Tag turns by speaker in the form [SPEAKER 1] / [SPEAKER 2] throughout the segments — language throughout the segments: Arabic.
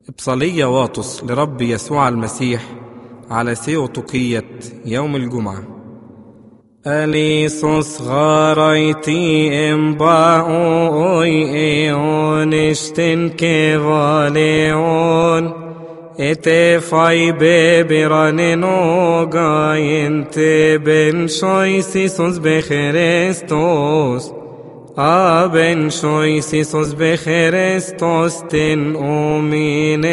[SPEAKER 1] بصلية واطس لرب يسوع المسيح على سيوطقية يوم الجمعة. أليسوس غاريتي إمباؤي إيونشتن كيفاليون إتفاي ببرانينو غاينت بن شويسيسوس بخريستوس أبن شويسيسوس بخريستوس تن أمين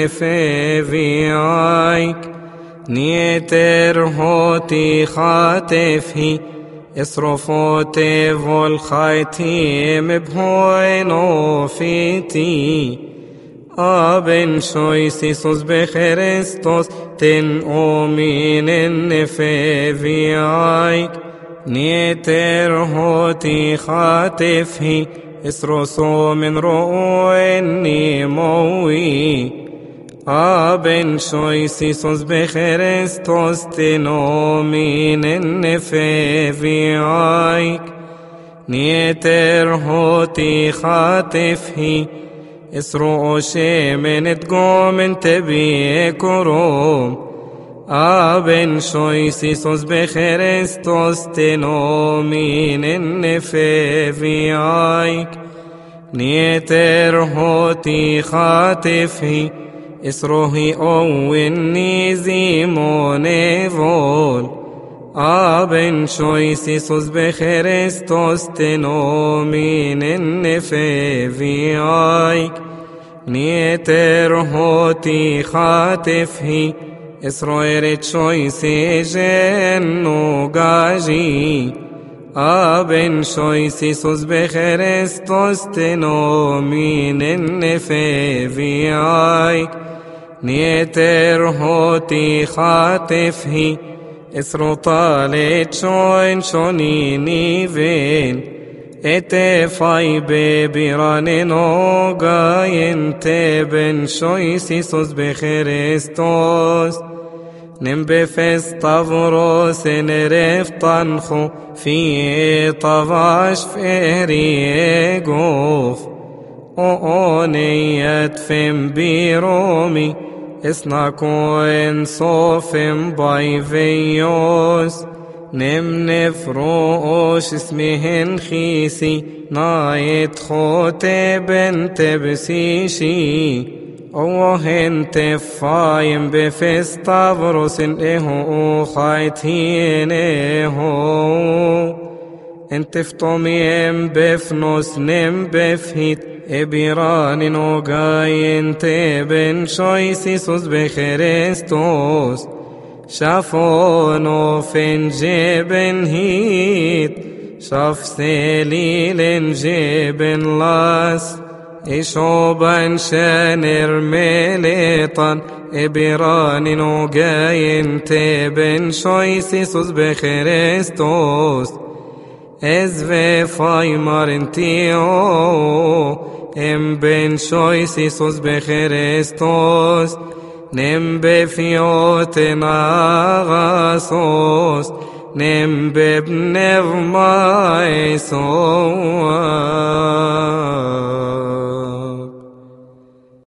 [SPEAKER 1] النفيفيايك نيتر هوتي خاتفهي اسرفوتي والخيتي مبهوينو فيتي أبن شويسيسوس بخريستوس تن أمين النفيفيايك نيتر هوتي خاتفهي اسرسو من رؤوني موي أبن شويسيسوس بخريستوس تنومين النفيفيايك نيتر هوتي خاتفهي اسرو شيمن تقوم تبي كروم أبن شويسيسوس بخريستوس تنومين النفيفيايك نيتر هوتي خاتفهي اسروهي أويني زيموني فول أبن شويسيسوس بخريستوس تنومين النفيفيايك نيتر هوتي خاتفهي اسرويرت شويسي جنو غاجي أبن شويسيسوس بخريستوس تنومين النفيفيايك نيتر هوتي خاتفهي اسرو طالت شوين شونيني فين اتفاي ببرانينو غاين تبن شويسيسوس بخريستوس نمبفس طفروس نرف طنخو في طفاش فيري قوف أونيت فم بيرومي اسناكو انصوفم بايفيوس نفروش اسمهن خيسي نايت خوتي بنت بسيشي اوهن تفايم بفستافروس اهو خايتين اهو انت فتوميم بفنوس نم بفهيت ابيران نوغاين تبن شويسيسوس بخريستوس شافونو فين جبن هيت شاف سليل جبن لاس إشوبان شانر ميليطان إبران نوغاين تبن شويسيسوس بخريستوس إزفي فايمار انتيو إم بن شويسيسوس بخريستوس نم بفيوت ناغاسوس نم ببنف مايسوس.